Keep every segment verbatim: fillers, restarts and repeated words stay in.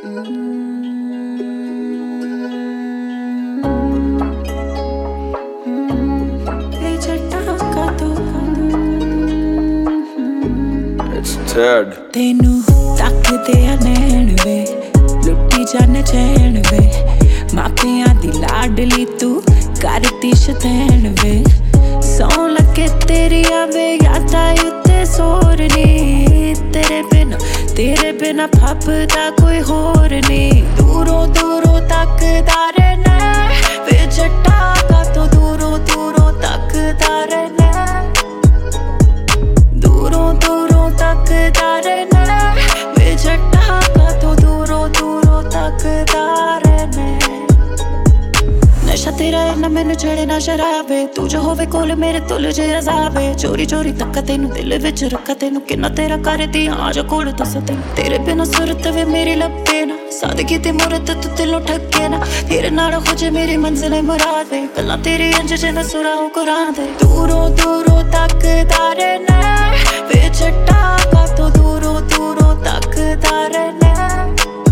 ਤੈਨੂੰ ਤੱਕਦੇ ਆ ਨੈਣ ਵੇ, ਲੁੱਟੀ ਜਾਣ ਚੈਨ ਵੇ, ਮਾਪਿਆਂ ਦੀ ਲਾਡਲੀ ਤੂੰ ਕਰਤੀ ਸ਼ਤੈਣ ਵੇ। ਸੌਂ ਲੱਗੇ ਤੇਰੀ ਆਵੇ ਯਾਦਾਂ ਉੱਤੇ ਸੋਰ ਨੀ, ਤੇਰੇ ਬਿਨਾ ਤੇਰੇ ਬਿਨਾ ਫੱਬਦਾ ਕੋਈ ਹੋਰ ਨੀ। ਦੂਰੋਂ ਦੂਰੋਂ ਤੱਕਦਾ ਰਹਿਣਾ ਵੇ ਜੱਟਾ, ਕਾਤੋਂ ਦੂਰੋਂ ਦੂਰੋਂ ਤੱਕਦਾ ਰਹਿਣਾ, ਦੂਰੋਂ ਦੂਰੋਂ ਤੱਕਦਾ ਰਹਿਣਾ ਵੇ ਜੱਟਾ, ਕਾਤੋਂ ਦੂਰੋਂ ਦੂਰੋਂ ਤੱਕਦਾ ਰਹਿਣਾ। ਨਸ਼ਾ ਤੇਰਾ ਇੰਨਾ ਮੈਨੂੰ ਚੜੇ ਨਾ ਸ਼ਰਾਬੇ, ਤੂੰ ਜੋ ਹੋਵੇ ਕੋਲ ਮੇਰੇ ਤੁਲ ਜੇ ਅਜ਼ਾਬੇ। ਚੋਰੀ ਚੋਰੀ ਤੱਕ ਤੈਨੂੰ ਦਿਲ ਵਿੱਚ ਰੱਖਾ, ਤੈਨੂੰ ਕਿੰਨਾ ਤੇਰਾ ਕਰਦੀ ਆ ਜਾ ਕੋਲ ਦੱਸ ਤੈਨੂੰ। ਤੇਰੇ ਬਿਨਾ ਸੁਰਤ ਵੇ ਮੇਰੀ ਲੱਭੇ ਨਾ, ਸਾਦਗੀ ਤੇ ਮੁਰਤ ਤੂੰ ਦਿਲੋਂ ਠੱਗੇ ਨਾ। ਤੇਰੇ ਨਾਲ ਹੋ ਜੇ ਮੇਰੀ ਮੰਜ਼ਿਲ ਮੁਰਾਦ ਵੇ, ਗੱਲਾਂ ਤੇਰੀ ਇੰਜ ਜਿਵੇਂ ਸੁਰਾਂ ਕੁਰਾਂ ਦੇ। ਦੂਰੋਂ ਦੂਰੋਂ ਤੱਕਦਾ ਰਹਿਣਾ ਵੇ ਜੱਟਾ, ਕਾਤੋਂ ਦੂਰੋਂ ਦੂਰੋਂ ਤੱਕਦਾ ਰਹਿਣਾ,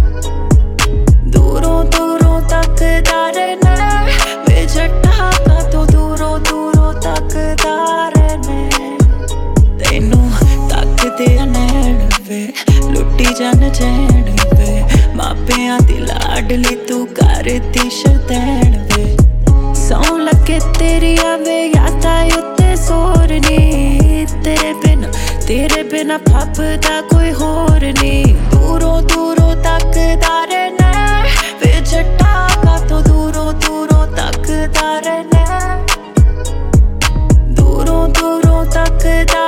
ਦੂਰੋਂ ਦੂਰੋਂ ਤੱਕਦਾ ਰਹਿਣਾ ਵੇ ਜੱਟਾ, ਕਾਤੋਂ ਦੂਰੋਂ ਦੂਰੋਂ ਤੱਕਦਾ ਰਹਿਣਾ। ਤੈਨੂੰ ਤੱਕਦੇ ਆ ਨੈਣ ਵੇ, ਲੁੱਟੀ ਜਾਣ ਚੈਨ ਵੇ, ਮਾਪਿਆਂ ਦੀ ਲਾਡਲੀ ਤੂੰ ਕਰਤੀ ਸ਼ਤੈਣ ਵੇ। ਸੌਂ ਲੱਗੇ ਤੇਰੀ ਆਵੇ ਯਾਦਾਂ ਉੱਤੇ ਸੋਰ ਨੀ, ਤੇਰੇ ਬਿਨਾ ਤੇਰੇ ਬਿਨਾ ਫੱਬਦਾ ਕੋਈ ਹੋਰ ਨੀ। ਦੂਰੋਂ ਦੂਰੋਂ ਤੱਕਦਾ ਰਹਿਣਾ ਵੇ ਜੱਟਾ, ਕਾਤੋਂ ਦੂਰੋਂ ਦੂਰੋਂ ਤੱਕਦਾ ਰਹਿਣਾ, ਦੂਰੋਂ ਦੂਰੋਂ ਤੱਕਦਾ